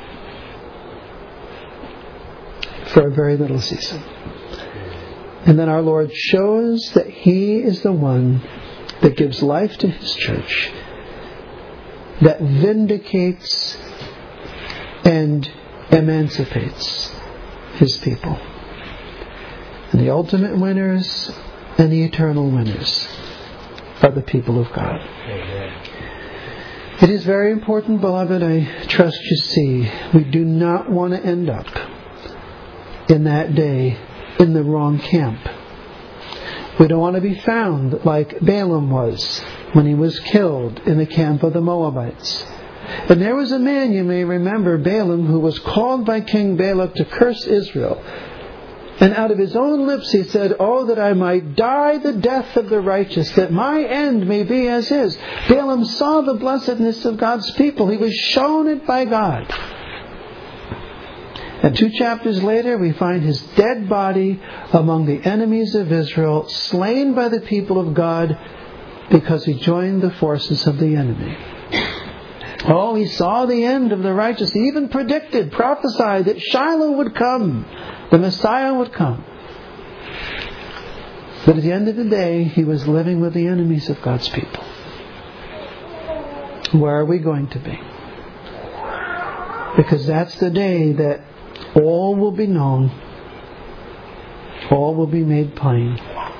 For a very little season. And then our Lord shows that He is the one that gives life to His church, that vindicates and emancipates His people. And the ultimate winners and the eternal winners are the people of God. Amen. It is very important, beloved, I trust you see, we do not want to end up in that day in the wrong camp. We don't want to be found like Balaam was when he was killed in the camp of the Moabites. And there was a man, you may remember, Balaam, who was called by King Balak to curse Israel. And out of his own lips he said, "Oh, that I might die the death of the righteous, that my end may be as his." Balaam saw the blessedness of God's people. He was shown it by God. And two chapters later, we find his dead body among the enemies of Israel, slain by the people of God because he joined the forces of the enemy. Oh, he saw the end of the righteous. He even predicted, prophesied that Shiloh would come. The Messiah would come. But at the end of the day, he was living with the enemies of God's people. Where are we going to be? Because that's the day that all will be known. All will be made plain.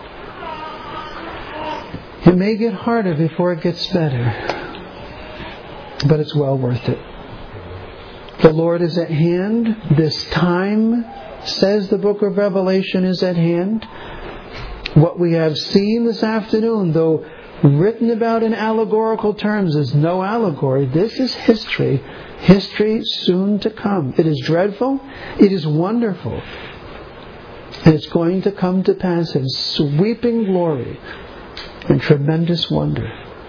It may get harder before it gets better, but it's well worth it. The Lord is at hand. This time, says the book of Revelation, is at hand. What we have seen this afternoon, though written about in allegorical terms, is no allegory. This is history. History soon to come. It is dreadful. It is wonderful. And it's going to come to pass in sweeping glory and tremendous wonder.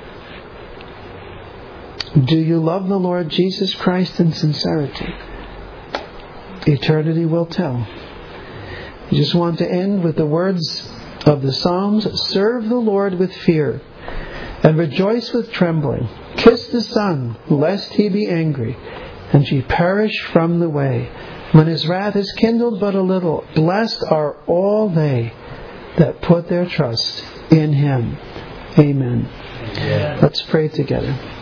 Do you love the Lord Jesus Christ in sincerity? Eternity will tell. I just want to end with the words of the Psalms. Serve the Lord with fear and rejoice with trembling. Kiss the Son, lest he be angry, and ye perish from the way. When his wrath is kindled but a little, blessed are all they that put their trust in him. Amen. Yeah. Let's pray together.